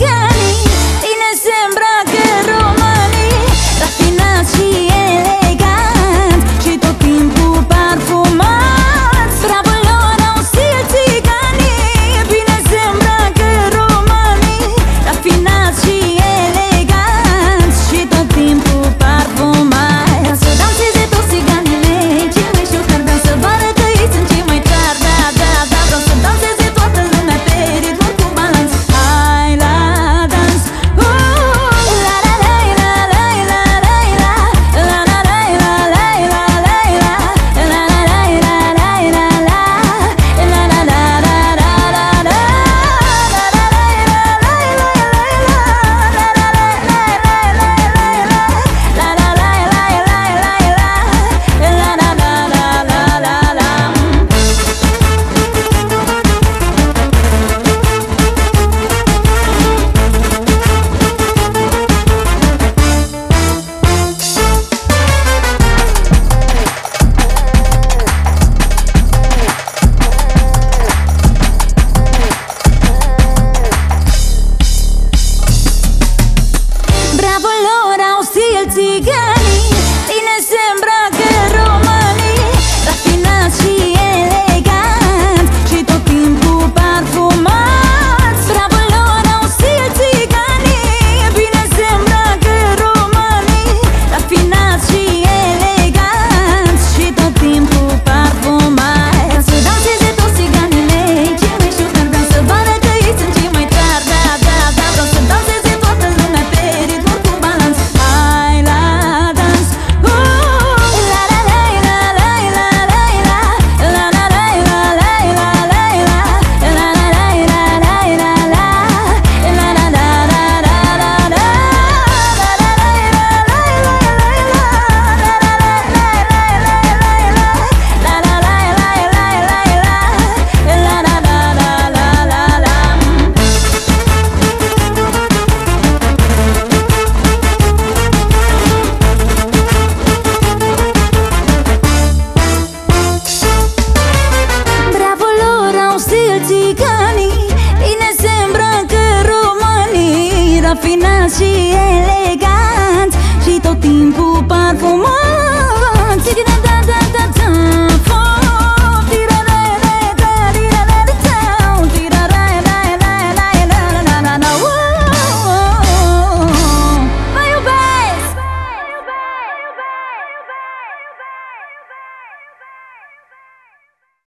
țiganii. Bine se îmbracă romanii, rafinați și eleganți și tot timpul parfumați. Bravo lor, au stil țiganii. Bine se îmbracă romanii, rafinați și eleganți și tot timpul parfumați. Să danseze toți țiganii mei, cei mai șocari dan să vadă că ei sunt cei mai tari. Da, da, da, vreau să danseze toată lumea pe ritmul cu balans. Hai la dans, la la la la la la la la la la la la la la la la la la Bravo lor, au stil țiganii. Bine se îmbracă romanii, rafinați și eleganți și tot timpul parfumați. Bravo lor, au stil țiganii. Bine se îmbracă romanii, rafinați și eleganți și tot timpul parfumați. Să danseze toți țiganii mei, cei mai șocari dan să vadă că ei sunt cei mai tari. Da, da, da, vreau să danseze toată lumea pe ritmul cu balans. Hai la dans, la la la la la la la la la la la la la la la la la Bravo lor, au stil țiganii. Bine se îmbracă romanii, rafinați și eleganți și tot timpul parfumați.